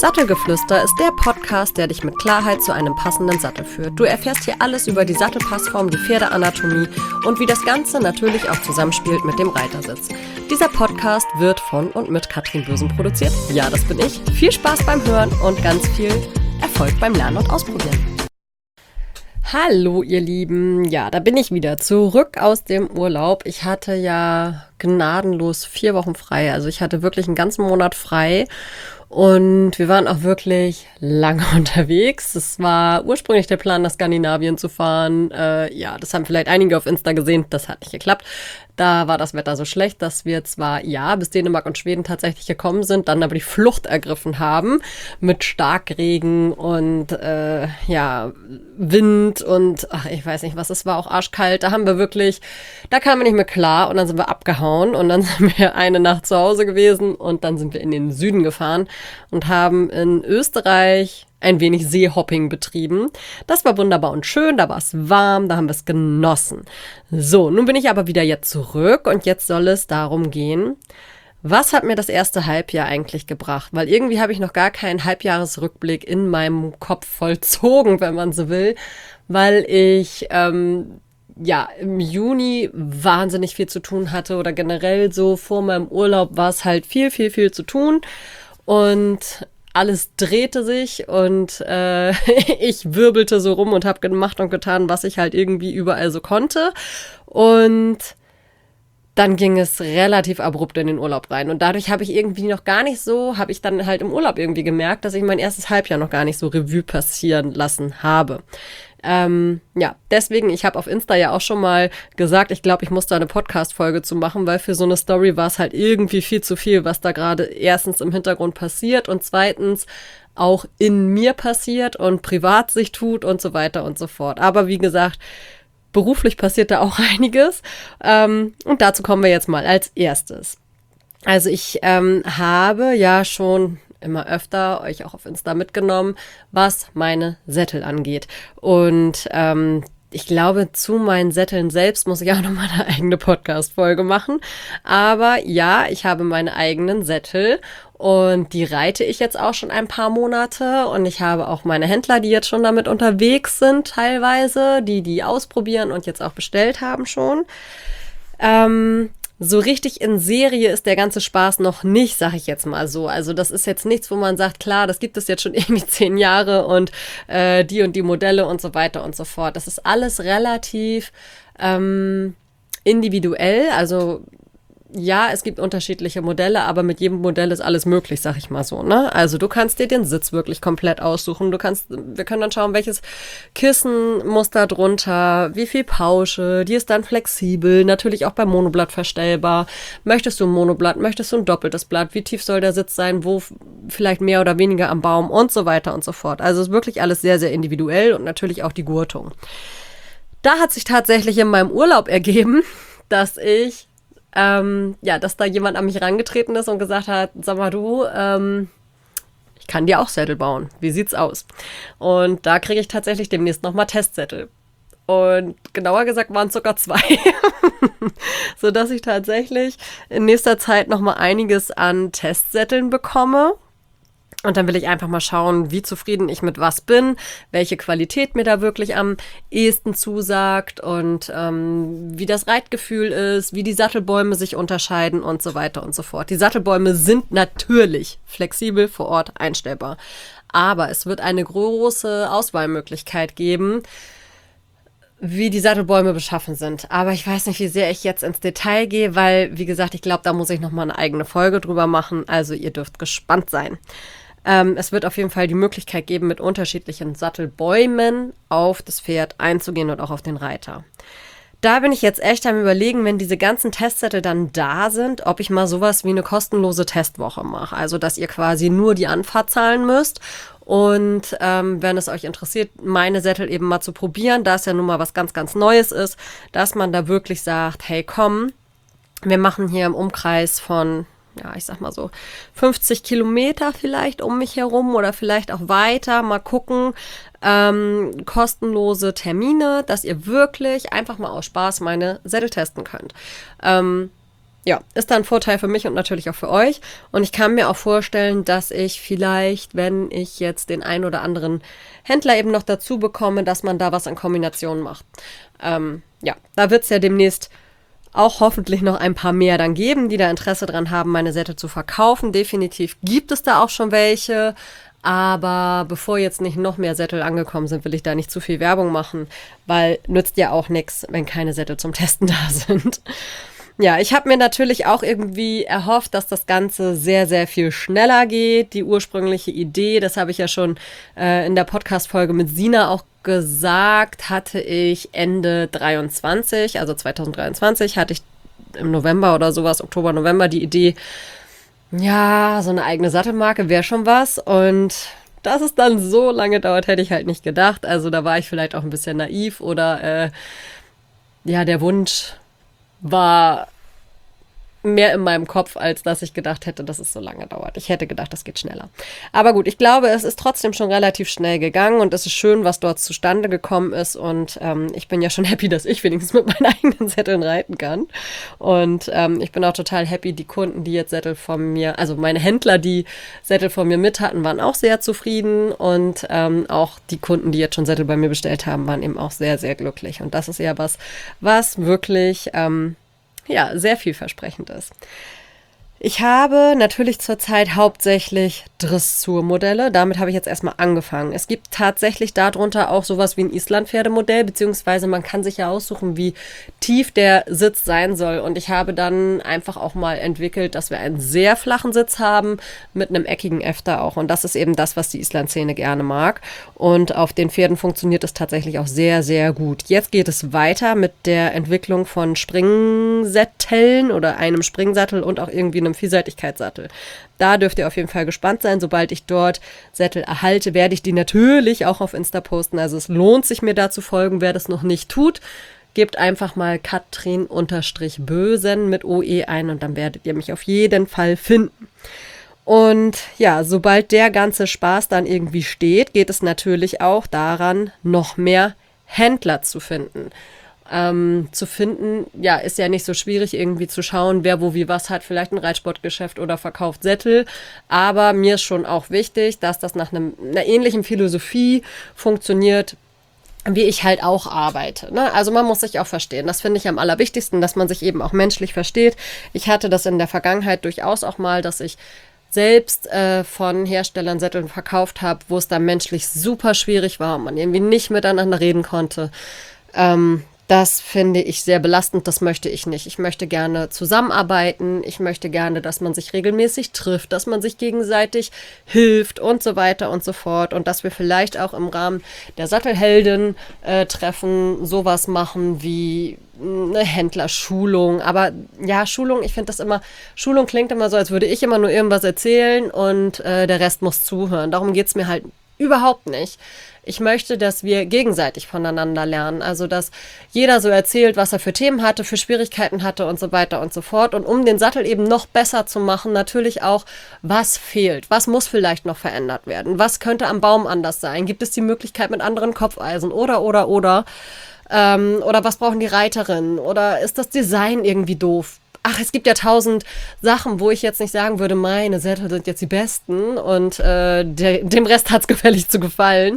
Sattelgeflüster ist der Podcast, der dich mit Klarheit zu einem passenden Sattel führt. Du erfährst hier alles über die Sattelpassform, die Pferdeanatomie und wie das Ganze natürlich auch zusammenspielt mit dem Reitersitz. Dieser Podcast wird von und mit Katrin Bösen produziert. Ja, das bin ich. Viel Spaß beim Hören und ganz viel Erfolg beim Lernen und Ausprobieren. Hallo ihr Lieben, ja, da bin ich wieder zurück aus dem Urlaub. Ich hatte ja gnadenlos 4 Wochen frei, also ich hatte wirklich einen ganzen Monat frei und wir waren auch wirklich lange unterwegs. Es war ursprünglich der Plan, nach Skandinavien zu fahren. Ja, das haben vielleicht einige auf Insta gesehen, das hat nicht geklappt. Da war das Wetter so schlecht, dass wir zwar, ja, bis Dänemark und Schweden tatsächlich gekommen sind, dann aber die Flucht ergriffen haben mit Starkregen und, ja, Wind und, ach, ich weiß nicht was, es war auch arschkalt. Da kamen wir nicht mehr klar und dann sind wir abgehauen und dann sind wir eine Nacht zu Hause gewesen und dann sind wir in den Süden gefahren und haben in Österreich ein wenig Seehopping betrieben. Das war wunderbar und schön, da war es warm, da haben wir es genossen. So, nun bin ich aber wieder jetzt zurück und jetzt soll es darum gehen, was hat mir das erste Halbjahr eigentlich gebracht? Weil irgendwie habe ich noch gar keinen Halbjahresrückblick in meinem Kopf vollzogen, wenn man so will, weil ich ja, im Juni wahnsinnig viel zu tun hatte oder generell so vor meinem Urlaub war es halt viel zu tun und alles drehte sich und ich wirbelte so rum und habe gemacht und getan, was ich halt irgendwie überall so konnte. Und dann ging es relativ abrupt in den Urlaub rein. Und dadurch habe ich dann halt im Urlaub irgendwie gemerkt, dass ich mein erstes Halbjahr noch gar nicht so Revue passieren lassen habe. Ja, deswegen, ich habe auf Insta ja auch schon mal gesagt, ich glaube, ich muss da eine Podcast-Folge zu machen, weil für so eine Story war es halt irgendwie viel zu viel, was da gerade erstens im Hintergrund passiert und zweitens auch in mir passiert und privat sich tut und so weiter und so fort. Aber wie gesagt, beruflich passiert da auch einiges und dazu kommen wir jetzt mal als erstes. Also ich habe ja schon immer öfter euch auch auf Insta mitgenommen, was meine Sättel angeht. Und ich glaube, zu meinen Sätteln selbst muss ich auch noch mal eine eigene Podcast-Folge machen. Aber ja, ich habe meine eigenen Sättel und die reite ich jetzt auch schon ein paar Monate. Und ich habe auch meine Händler, die jetzt schon damit unterwegs sind teilweise, die ausprobieren und jetzt auch bestellt haben schon. So richtig in Serie ist der ganze Spaß noch nicht, sag ich jetzt mal so. Also das ist jetzt nichts, wo man sagt, klar, das gibt es jetzt schon irgendwie 10 Jahre und die und die Modelle und so weiter und so fort. Das ist alles relativ individuell, also ja, es gibt unterschiedliche Modelle, aber mit jedem Modell ist alles möglich, sag ich mal so, ne? Also du kannst dir den Sitz wirklich komplett aussuchen. Wir können dann schauen, welches Kissen muss da drunter, wie viel Pausche, die ist dann flexibel, natürlich auch beim Monoblatt verstellbar. Möchtest du ein Monoblatt, möchtest du ein doppeltes Blatt, wie tief soll der Sitz sein, wo vielleicht mehr oder weniger am Baum und so weiter und so fort. Also es ist wirklich alles sehr individuell und natürlich auch die Gurtung. Da hat sich tatsächlich in meinem Urlaub ergeben, dass dass da jemand an mich herangetreten ist und gesagt hat, sag mal du, ich kann dir auch Sättel bauen. Wie sieht's aus? Und da kriege ich tatsächlich demnächst nochmal Testsättel. Und genauer gesagt waren es sogar 2. Sodass ich tatsächlich in nächster Zeit nochmal einiges an Testsätteln bekomme. Und dann will ich einfach mal schauen, wie zufrieden ich mit was bin, welche Qualität mir da wirklich am ehesten zusagt und wie das Reitgefühl ist, wie die Sattelbäume sich unterscheiden und so weiter und so fort. Die Sattelbäume sind natürlich flexibel vor Ort einstellbar, aber es wird eine große Auswahlmöglichkeit geben, wie die Sattelbäume beschaffen sind. Aber ich weiß nicht, wie sehr ich jetzt ins Detail gehe, weil, wie gesagt, ich glaube, da muss ich nochmal eine eigene Folge drüber machen. Also ihr dürft gespannt sein. Es wird auf jeden Fall die Möglichkeit geben, mit unterschiedlichen Sattelbäumen auf das Pferd einzugehen und auch auf den Reiter. Da bin ich jetzt echt am Überlegen, wenn diese ganzen Testsättel dann da sind, ob ich mal sowas wie eine kostenlose Testwoche mache. Also, dass ihr quasi nur die Anfahrt zahlen müsst. Und wenn es euch interessiert, meine Sättel eben mal zu probieren, da es ja nun mal was ganz Neues ist, dass man da wirklich sagt, hey komm, wir machen hier im Umkreis von, ja, ich sag mal so 50 Kilometer vielleicht um mich herum oder vielleicht auch weiter, mal gucken, kostenlose Termine, dass ihr wirklich einfach mal aus Spaß meine Sättel testen könnt. ja, ist da ein Vorteil für mich und natürlich auch für euch. Und ich kann mir auch vorstellen, dass ich vielleicht, wenn ich jetzt den ein oder anderen Händler eben noch dazu bekomme, dass man da was in Kombination macht. Ja, da wird es ja demnächst auch hoffentlich noch ein paar mehr dann geben, die da Interesse dran haben, meine Sättel zu verkaufen. Definitiv gibt es da auch schon welche. Aber bevor jetzt nicht noch mehr Sättel angekommen sind, will ich da nicht zu viel Werbung machen, weil nützt ja auch nichts, wenn keine Sättel zum Testen da sind. Ja, ich habe mir natürlich auch irgendwie erhofft, dass das Ganze sehr, sehr viel schneller geht. Die ursprüngliche Idee, das habe ich ja schon in der Podcast-Folge mit Sina auch gesagt, hatte ich Ende 23, also 2023, hatte ich im November oder sowas, Oktober, November, die Idee, ja, so eine eigene Sattelmarke wäre schon was. Und dass es dann so lange dauert, hätte ich halt nicht gedacht. Also da war ich vielleicht auch ein bisschen naiv oder ja, der Wunsch war mehr in meinem Kopf, als dass ich gedacht hätte, dass es so lange dauert. Ich hätte gedacht, das geht schneller. Aber gut, ich glaube, es ist trotzdem schon relativ schnell gegangen und es ist schön, was dort zustande gekommen ist und ich bin ja schon happy, dass ich wenigstens mit meinen eigenen Sätteln reiten kann und ich bin auch total happy, die Kunden, die jetzt Sättel von mir, also meine Händler, die Sättel von mir mit hatten, waren auch sehr zufrieden und auch die Kunden, die jetzt schon Sättel bei mir bestellt haben, waren eben auch sehr, sehr glücklich und das ist ja was wirklich ja, sehr vielversprechend ist. Ich habe natürlich zurzeit hauptsächlich Dressurmodelle. Damit habe ich jetzt erstmal angefangen. Es gibt tatsächlich darunter auch sowas wie ein Islandpferdemodell, beziehungsweise man kann sich ja aussuchen, wie tief der Sitz sein soll. Und ich habe dann einfach auch mal entwickelt, dass wir einen sehr flachen Sitz haben mit einem eckigen Efter auch. Und das ist eben das, was die Islandszene gerne mag. Und auf den Pferden funktioniert es tatsächlich auch sehr, sehr gut. Jetzt geht es weiter mit der Entwicklung von Springsätteln oder einem Springsattel und auch irgendwie einem Vielseitigkeitssattel. Da dürft ihr auf jeden Fall gespannt sein. Sobald ich dort Sättel erhalte, werde ich die natürlich auch auf Insta posten. Also es lohnt sich, mir da zu folgen, wer das noch nicht tut. Gebt einfach mal Katrin_Bösen mit OE ein und dann werdet ihr mich auf jeden Fall finden. Und ja, sobald der ganze Spaß dann irgendwie steht, geht es natürlich auch daran, noch mehr Händler zu finden. Ja, ist ja nicht so schwierig, irgendwie zu schauen, wer wo wie was hat, vielleicht ein Reitsportgeschäft oder verkauft Sättel, aber mir ist schon auch wichtig, dass das nach einer ähnlichen Philosophie funktioniert, wie ich halt auch arbeite. Ne? Also man muss sich auch verstehen, das finde ich am allerwichtigsten, dass man sich eben auch menschlich versteht. Ich hatte das in der Vergangenheit durchaus auch mal, dass ich selbst von Herstellern Sätteln verkauft habe, wo es dann menschlich super schwierig war und man irgendwie nicht miteinander reden konnte. Das finde ich sehr belastend, das möchte ich nicht. Ich möchte gerne zusammenarbeiten, ich möchte gerne, dass man sich regelmäßig trifft, dass man sich gegenseitig hilft und so weiter und so fort und dass wir vielleicht auch im Rahmen der Sattelhelden-Treffen sowas machen wie eine Händlerschulung. Aber ja, Schulung, ich finde das immer, Schulung klingt immer so, als würde ich immer nur irgendwas erzählen und der Rest muss zuhören. Darum geht es mir halt überhaupt nicht. Ich möchte, dass wir gegenseitig voneinander lernen. Also, dass jeder so erzählt, was er für Themen hatte, für Schwierigkeiten hatte und so weiter und so fort. Und um den Sattel eben noch besser zu machen, natürlich auch, was fehlt. Was muss vielleicht noch verändert werden? Was könnte am Baum anders sein? Gibt es die Möglichkeit mit anderen Kopfeisen? Oder. Oder was brauchen die Reiterinnen? Oder ist das Design irgendwie doof? Ach, es gibt ja 1000 Sachen, wo ich jetzt nicht sagen würde, meine Sättel sind jetzt die besten und dem Rest hat es gefällig zu gefallen.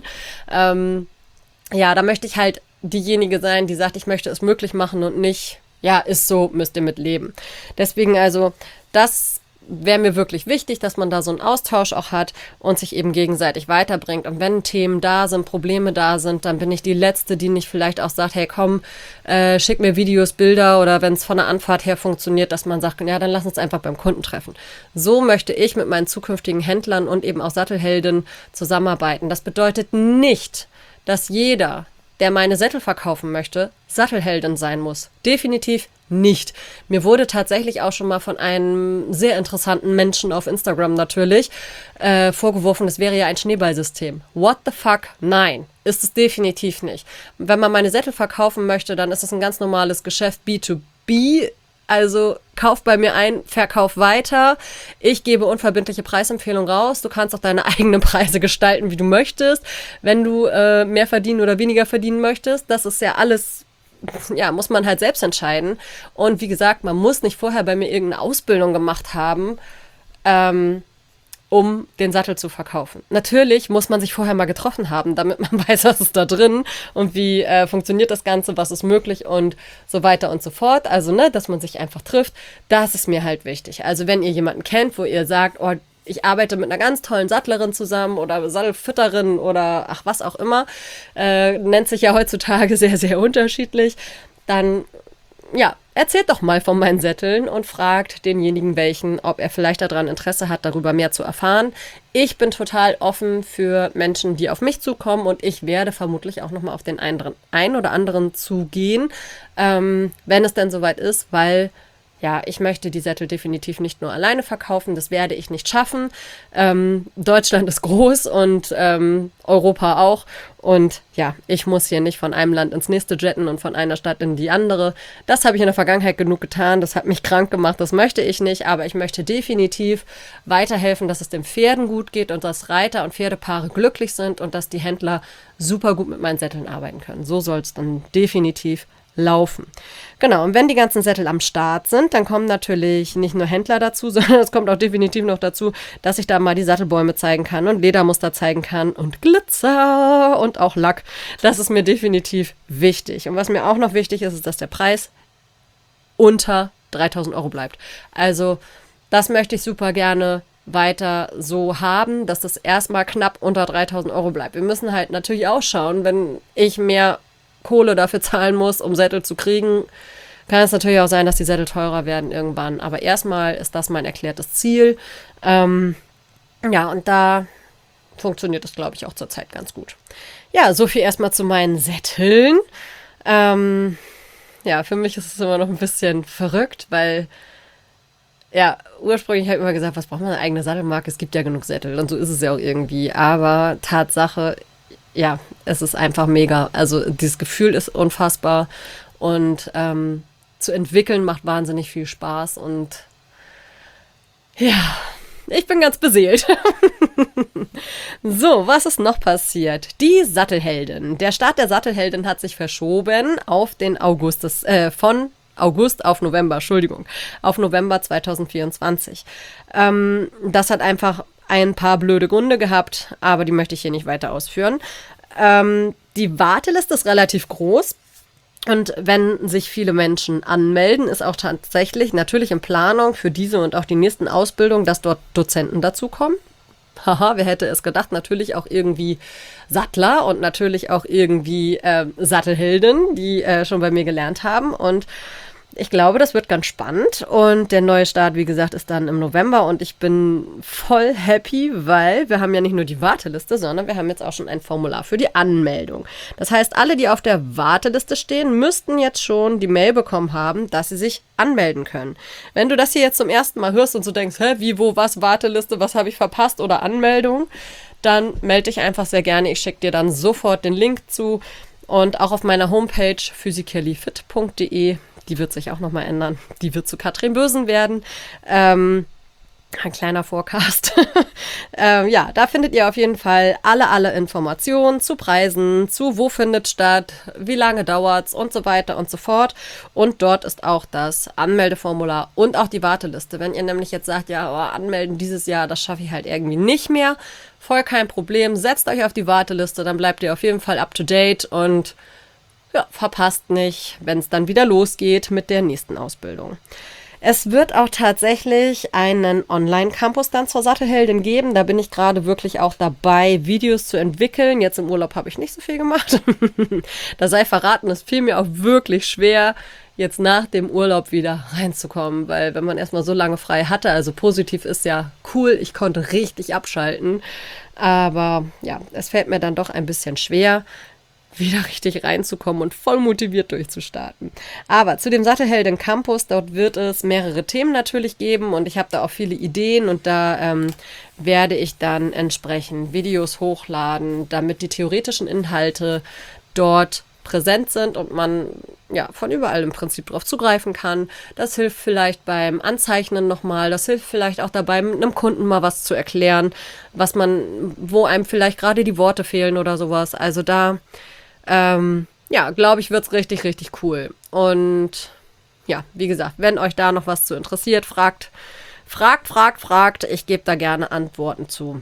Ja, da möchte ich halt diejenige sein, die sagt, ich möchte es möglich machen und nicht, ja, ist so, müsst ihr mit leben. Deswegen also, das wäre mir wirklich wichtig, dass man da so einen Austausch auch hat und sich eben gegenseitig weiterbringt. Und wenn Themen da sind, Probleme da sind, dann bin ich die Letzte, die nicht vielleicht auch sagt, hey komm, schick mir Videos, Bilder oder wenn es von der Anfahrt her funktioniert, dass man sagt, ja, dann lass uns einfach beim Kunden treffen. So möchte ich mit meinen zukünftigen Händlern und eben auch Sattelhelden zusammenarbeiten. Das bedeutet nicht, dass jeder, der meine Sättel verkaufen möchte, Sattelheldin sein muss. Definitiv nicht. Mir wurde tatsächlich auch schon mal von einem sehr interessanten Menschen auf Instagram natürlich vorgeworfen, es wäre ja ein Schneeballsystem. What the fuck? Nein, ist es definitiv nicht. Wenn man meine Sättel verkaufen möchte, dann ist es ein ganz normales Geschäft B2B. Also kauf bei mir ein, verkauf weiter. Ich gebe unverbindliche Preisempfehlungen raus. Du kannst auch deine eigenen Preise gestalten, wie du möchtest. Wenn du mehr verdienen oder weniger verdienen möchtest, das ist ja alles ja, muss man halt selbst entscheiden. Und wie gesagt, man muss nicht vorher bei mir irgendeine Ausbildung gemacht haben, um den Sattel zu verkaufen. Natürlich muss man sich vorher mal getroffen haben, damit man weiß, was ist da drin und wie funktioniert das Ganze, was ist möglich und so weiter und so fort. Also, ne, dass man sich einfach trifft, das ist mir halt wichtig. Also, wenn ihr jemanden kennt, wo ihr sagt, oh, ich arbeite mit einer ganz tollen Sattlerin zusammen oder Sattelfütterin oder ach, was auch immer, nennt sich ja heutzutage sehr, sehr unterschiedlich, dann ja, erzählt doch mal von meinen Sätteln und fragt denjenigen welchen, ob er vielleicht daran Interesse hat, darüber mehr zu erfahren. Ich bin total offen für Menschen, die auf mich zukommen und ich werde vermutlich auch nochmal auf den einen oder anderen zugehen, wenn es denn soweit ist, weil ja, ich möchte die Sättel definitiv nicht nur alleine verkaufen, das werde ich nicht schaffen. Deutschland ist groß und Europa auch. Und ja, ich muss hier nicht von einem Land ins nächste jetten und von einer Stadt in die andere. Das habe ich in der Vergangenheit genug getan, das hat mich krank gemacht, das möchte ich nicht. Aber ich möchte definitiv weiterhelfen, dass es den Pferden gut geht und dass Reiter und Pferdepaare glücklich sind und dass die Händler super gut mit meinen Sätteln arbeiten können. So soll es dann definitiv laufen. Genau, und wenn die ganzen Sättel am Start sind, dann kommen natürlich nicht nur Händler dazu, sondern es kommt auch definitiv noch dazu, dass ich da mal die Sattelbäume zeigen kann und Ledermuster zeigen kann und Glitzer und auch Lack. Das ist mir definitiv wichtig. Und was mir auch noch wichtig ist, ist, dass der Preis unter 3.000 Euro bleibt. Also das möchte ich super gerne weiter so haben, dass das erstmal knapp unter 3.000 Euro bleibt. Wir müssen halt natürlich auch schauen, wenn ich mehr Kohle dafür zahlen muss, um Sättel zu kriegen, kann es natürlich auch sein, dass die Sättel teurer werden irgendwann. Aber erstmal ist das mein erklärtes Ziel. Ja, und da funktioniert das, glaube ich, auch zurzeit ganz gut. Ja, so viel erstmal zu meinen Sätteln. Ja, für mich ist es immer noch ein bisschen verrückt, weil ja, ursprünglich habe ich immer gesagt, was braucht man eine eigene Sattelmarke? Es gibt ja genug Sättel und so ist es ja auch irgendwie. Aber Tatsache, ja, es ist einfach mega. Also dieses Gefühl ist unfassbar und zu entwickeln macht wahnsinnig viel Spaß und ja, ich bin ganz beseelt. So, was ist noch passiert? Die Sattelheldin. Der Start der Sattelheldin hat sich verschoben auf den August, von August auf November, auf November 2024. Das hat einfach ein paar blöde Gründe gehabt, aber die möchte ich hier nicht weiter ausführen. Die Warteliste ist relativ groß und wenn sich viele Menschen anmelden, ist auch tatsächlich natürlich in Planung für diese und auch die nächsten Ausbildungen, dass dort Dozenten dazukommen. Haha, wer hätte es gedacht? Natürlich auch irgendwie Sattler und natürlich auch irgendwie Sattelhelden, die schon bei mir gelernt haben und ich glaube, das wird ganz spannend und der neue Start, wie gesagt, ist dann im November und ich bin voll happy, weil wir haben ja nicht nur die Warteliste, sondern wir haben jetzt auch schon ein Formular für die Anmeldung. Das heißt, alle, die auf der Warteliste stehen, müssten jetzt schon die Mail bekommen haben, dass sie sich anmelden können. Wenn du das hier jetzt zum ersten Mal hörst und so denkst, hä, wie, wo, was, Warteliste, was habe ich verpasst oder Anmeldung, dann melde dich einfach sehr gerne. Ich schicke dir dann sofort den Link zu und auch auf meiner Homepage physicallyfit.de. Die wird sich auch nochmal ändern. Die wird zu Katrin Bösen werden. Ein kleiner Forecast. Ja, da findet ihr auf jeden Fall alle Informationen zu Preisen, zu wo findet statt, wie lange dauert's und so weiter und so fort. Und dort ist auch das Anmeldeformular und auch die Warteliste. Wenn ihr nämlich jetzt sagt, ja, oh, anmelden dieses Jahr, das schaffe ich halt irgendwie nicht mehr, voll kein Problem. Setzt euch auf die Warteliste, dann bleibt ihr auf jeden Fall up to date und ja, verpasst nicht, wenn es dann wieder losgeht mit der nächsten Ausbildung. Es wird auch tatsächlich einen Online-Campus dann zur Sattelheldin geben. Da bin ich gerade wirklich auch dabei, Videos zu entwickeln. Jetzt im Urlaub habe ich nicht so viel gemacht. Da sei verraten, es fiel mir auch wirklich schwer, jetzt nach dem Urlaub wieder reinzukommen. Weil wenn man erstmal so lange frei hatte, also positiv ist ja cool, ich konnte richtig abschalten. Aber ja, es fällt mir dann doch ein bisschen schwer, wieder richtig reinzukommen und voll motiviert durchzustarten. Aber zu dem Sattelheldin Campus, dort wird es mehrere Themen natürlich geben und ich habe da auch viele Ideen und da werde ich dann entsprechend Videos hochladen, damit die theoretischen Inhalte dort präsent sind und man ja von überall im Prinzip drauf zugreifen kann. Das hilft vielleicht beim Anzeichnen nochmal, das hilft vielleicht auch dabei, mit einem Kunden mal was zu erklären, wo einem vielleicht gerade die Worte fehlen oder sowas. Also da ja, glaube ich, wird's richtig, richtig cool. Und ja, wie gesagt, wenn euch da noch was zu interessiert, fragt. Ich gebe da gerne Antworten zu.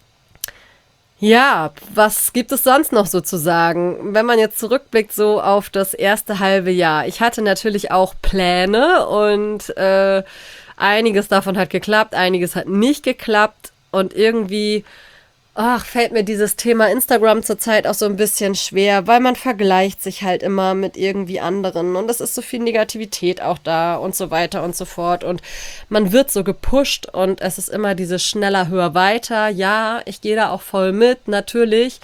Ja, was gibt es sonst noch so zu sagen? Wenn man jetzt zurückblickt so auf das erste halbe Jahr. Ich hatte natürlich auch Pläne und einiges davon hat geklappt, einiges hat nicht geklappt. Und irgendwie, fällt mir dieses Thema Instagram zurzeit auch so ein bisschen schwer, weil man vergleicht sich halt immer mit irgendwie anderen und es ist so viel Negativität auch da und so weiter und so fort und man wird so gepusht und es ist immer dieses schneller, höher, weiter. Ja, ich gehe da auch voll mit, natürlich.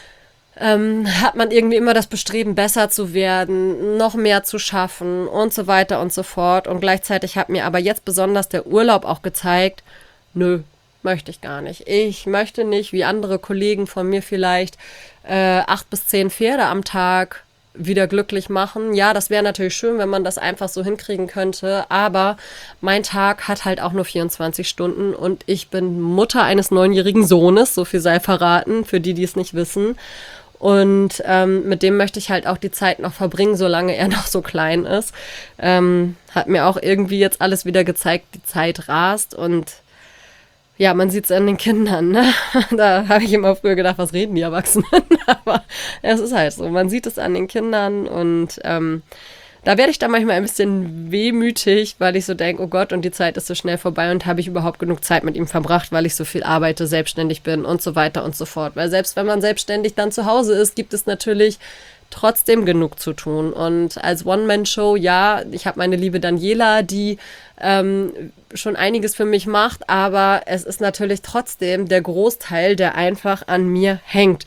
Hat man irgendwie immer das Bestreben, besser zu werden, noch mehr zu schaffen und so weiter und so fort. Und gleichzeitig hat mir aber jetzt besonders der Urlaub auch gezeigt, nö, möchte ich gar nicht. Ich möchte nicht, wie andere Kollegen von mir vielleicht, 8 bis 10 Pferde am Tag wieder glücklich machen. Ja, das wäre natürlich schön, wenn man das einfach so hinkriegen könnte, aber mein Tag hat halt auch nur 24 Stunden und ich bin Mutter eines 9-jährigen Sohnes, so viel sei verraten, für die, die es nicht wissen. Und mit dem möchte ich halt auch die Zeit noch verbringen, solange er noch so klein ist. Hat mir auch irgendwie jetzt alles wieder gezeigt, die Zeit rast und ja, man sieht es an den Kindern, ne? Da habe ich immer früher gedacht, was reden die Erwachsenen? Aber es ist halt so, man sieht es an den Kindern und da werde ich dann manchmal ein bisschen wehmütig, weil ich so denke, oh Gott, und die Zeit ist so schnell vorbei und habe ich überhaupt genug Zeit mit ihm verbracht, weil ich so viel arbeite, selbstständig bin und so weiter und so fort. Weil selbst wenn man selbstständig dann zu Hause ist, gibt es natürlich trotzdem genug zu tun. Und als One-Man-Show, ja, ich habe meine liebe Daniela, die schon einiges für mich macht, aber es ist natürlich trotzdem der Großteil, der einfach an mir hängt.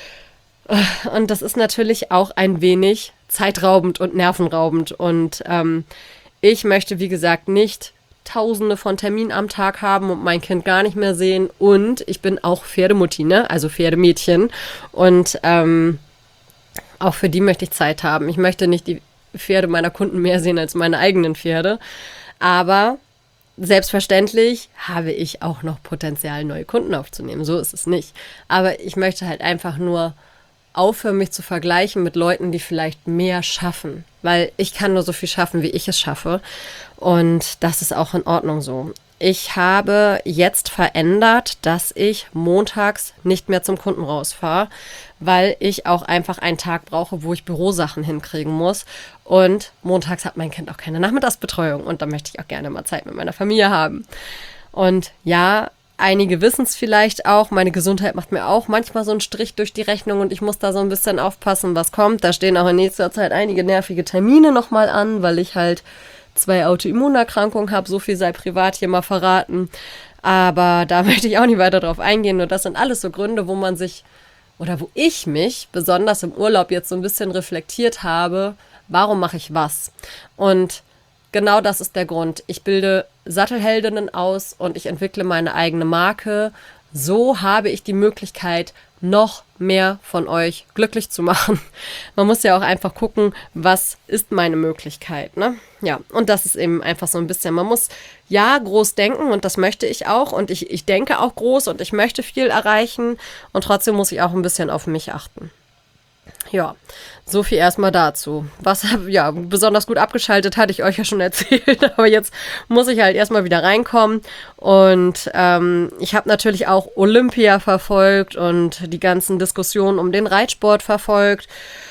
Und das ist natürlich auch ein wenig zeitraubend und nervenraubend. Und ich möchte, wie gesagt, nicht Tausende von Terminen am Tag haben und mein Kind gar nicht mehr sehen. Und ich bin auch Pferdemutti, ne? Also Pferdemädchen. Und auch für die möchte ich Zeit haben. Ich möchte nicht die Pferde meiner Kunden mehr sehen als meine eigenen Pferde. Aber selbstverständlich habe ich auch noch Potenzial, neue Kunden aufzunehmen. So ist es nicht. Aber ich möchte halt einfach nur aufhören, mich zu vergleichen mit Leuten, die vielleicht mehr schaffen. Weil ich kann nur so viel schaffen, wie ich es schaffe. Und das ist auch in Ordnung so. Ich habe jetzt verändert, dass ich montags nicht mehr zum Kunden rausfahre, weil ich auch einfach einen Tag brauche, wo ich Bürosachen hinkriegen muss. Und montags hat mein Kind auch keine Nachmittagsbetreuung und da möchte ich auch gerne mal Zeit mit meiner Familie haben. Und ja, einige wissen es vielleicht auch, meine Gesundheit macht mir auch manchmal so einen Strich durch die Rechnung und ich muss da so ein bisschen aufpassen, was kommt. Da stehen auch in nächster Zeit einige nervige Termine nochmal an, weil ich halt 2 Autoimmunerkrankungen habe, so viel sei privat hier mal verraten. Aber da möchte ich auch nicht weiter drauf eingehen. Nur das sind alles so Gründe, wo man sich oder wo ich mich besonders im Urlaub jetzt so ein bisschen reflektiert habe, warum mache ich was? Und genau das ist der Grund. Ich bilde Sattelheldinnen aus und ich entwickle meine eigene Marke. So habe ich die Möglichkeit, noch mehr von euch glücklich zu machen. Man muss ja auch einfach gucken, was ist meine Möglichkeit, ne? Ja, und das ist eben einfach so ein bisschen, man muss ja groß denken und das möchte ich auch und ich denke auch groß und ich möchte viel erreichen und trotzdem muss ich auch ein bisschen auf mich achten. Ja, so viel erstmal dazu. Was ja besonders gut abgeschaltet, hatte ich euch ja schon erzählt, aber jetzt muss ich halt erstmal wieder reinkommen und ich habe natürlich auch Olympia verfolgt und die ganzen Diskussionen um den Reitsport verfolgt.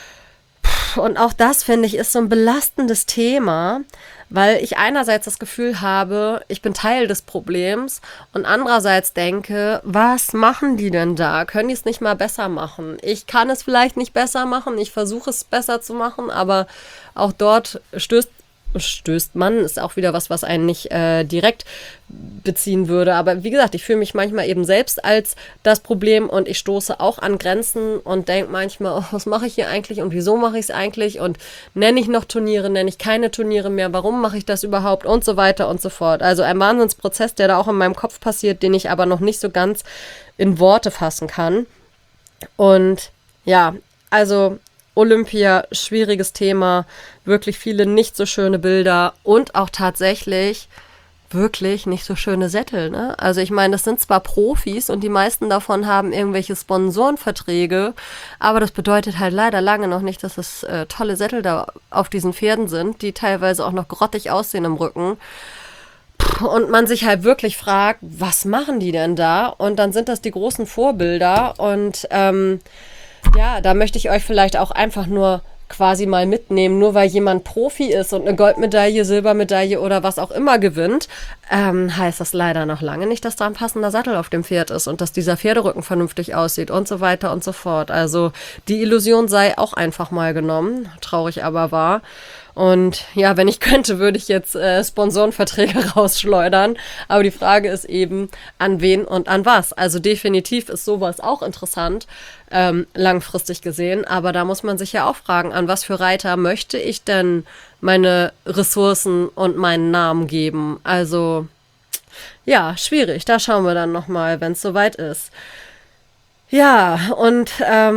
Und auch das, finde ich, ist so ein belastendes Thema, weil ich einerseits das Gefühl habe, ich bin Teil des Problems und andererseits denke, was machen die denn da? Können die es nicht mal besser machen? Ich kann es vielleicht nicht besser machen, ich versuche es besser zu machen, aber auch dort stößt man, ist auch wieder was einen nicht direkt beziehen würde. Aber wie gesagt, ich fühle mich manchmal eben selbst als das Problem und ich stoße auch an Grenzen und denke manchmal, oh, was mache ich hier eigentlich und wieso mache ich es eigentlich und nenne ich noch Turniere, nenne ich keine Turniere mehr, warum mache ich das überhaupt und so weiter und so fort. Also ein Wahnsinnsprozess, der da auch in meinem Kopf passiert, den ich aber noch nicht so ganz in Worte fassen kann. Und ja, also Olympia, schwieriges Thema, wirklich viele nicht so schöne Bilder und auch tatsächlich wirklich nicht so schöne Sättel, ne? Also ich meine, das sind zwar Profis und die meisten davon haben irgendwelche Sponsorenverträge, aber das bedeutet halt leider lange noch nicht, dass es tolle Sättel da auf diesen Pferden sind, die teilweise auch noch grottig aussehen im Rücken. Und man sich halt wirklich fragt, was machen die denn da? Und dann sind das die großen Vorbilder und ja, da möchte ich euch vielleicht auch einfach nur quasi mal mitnehmen, nur weil jemand Profi ist und eine Goldmedaille, Silbermedaille oder was auch immer gewinnt, heißt das leider noch lange nicht, dass da ein passender Sattel auf dem Pferd ist und dass dieser Pferderücken vernünftig aussieht und so weiter und so fort. Also die Illusion sei auch einfach mal genommen, traurig aber wahr. Und ja, wenn ich könnte, würde ich jetzt Sponsorenverträge rausschleudern. Aber die Frage ist eben, an wen und an was. Also definitiv ist sowas auch interessant, langfristig gesehen. Aber da muss man sich ja auch fragen, an was für Reiter möchte ich denn meine Ressourcen und meinen Namen geben? Also ja, schwierig. Da schauen wir dann nochmal, wenn es soweit ist. Ja, und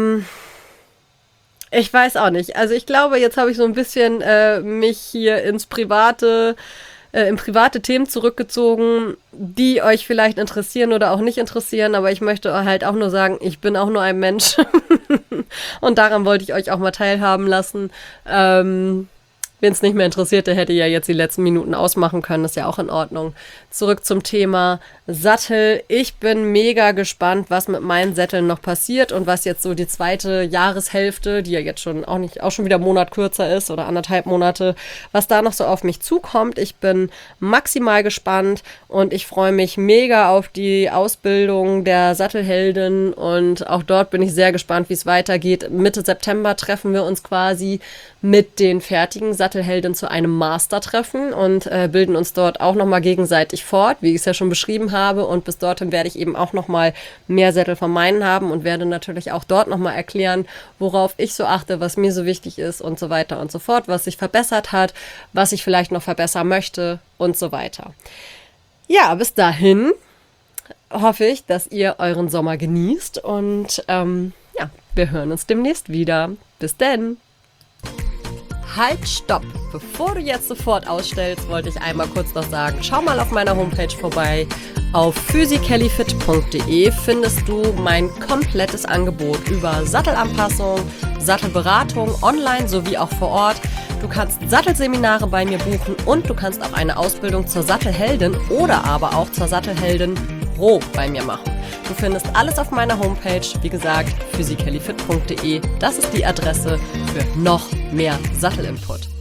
ich weiß auch nicht. Also ich glaube, jetzt habe ich so ein bisschen mich hier in private Themen zurückgezogen, die euch vielleicht interessieren oder auch nicht interessieren. Aber ich möchte halt auch nur sagen, ich bin auch nur ein Mensch. Und daran wollte ich euch auch mal teilhaben lassen. Wenn es nicht mehr interessierte, hätte ja jetzt die letzten Minuten ausmachen können. Ist ja auch in Ordnung. Zurück zum Thema Sattel. Ich bin mega gespannt, was mit meinen Sätteln noch passiert und was jetzt so die zweite Jahreshälfte, die ja jetzt schon auch schon wieder einen Monat kürzer ist oder 1,5 Monate, was da noch so auf mich zukommt. Ich bin maximal gespannt und ich freue mich mega auf die Ausbildung der Sattelheldin und auch dort bin ich sehr gespannt, wie es weitergeht. Mitte September treffen wir uns quasi mit den fertigen Sattelhelden zu einem Master-Treffen und bilden uns dort auch nochmal gegenseitig fort, wie ich es ja schon beschrieben habe. Und bis dorthin werde ich eben auch nochmal mehr Sättel von meinen haben und werde natürlich auch dort nochmal erklären, worauf ich so achte, was mir so wichtig ist und so weiter und so fort, was sich verbessert hat, was ich vielleicht noch verbessern möchte und so weiter. Ja, bis dahin hoffe ich, dass ihr euren Sommer genießt und ja, wir hören uns demnächst wieder. Bis denn! Halt, stopp! Bevor du jetzt sofort ausstellst, wollte ich einmal kurz noch sagen, schau mal auf meiner Homepage vorbei. Auf physicallyfit.de findest du mein komplettes Angebot über Sattelanpassung, Sattelberatung online sowie auch vor Ort. Du kannst Sattelseminare bei mir buchen und du kannst auch eine Ausbildung zur Sattelheldin oder aber auch zur Sattelheldin Pro bei mir machen. Du findest alles auf meiner Homepage, wie gesagt, physicallyfit.de. Das ist die Adresse für noch mehr Sattelinput.